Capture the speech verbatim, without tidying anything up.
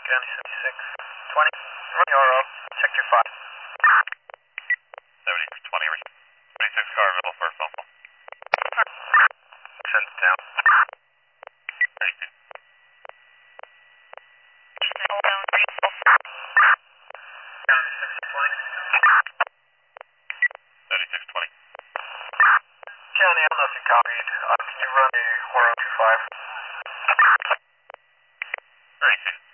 County seventy-six twenty. Run your road. Sector five. seventy-six twenty. seventy-six car available for a phone call. Send it down. thirty-two. County six twenty. thirty-six twenty. County, I'm nothing copied. Uh, can you run a four oh two five? thirty-two.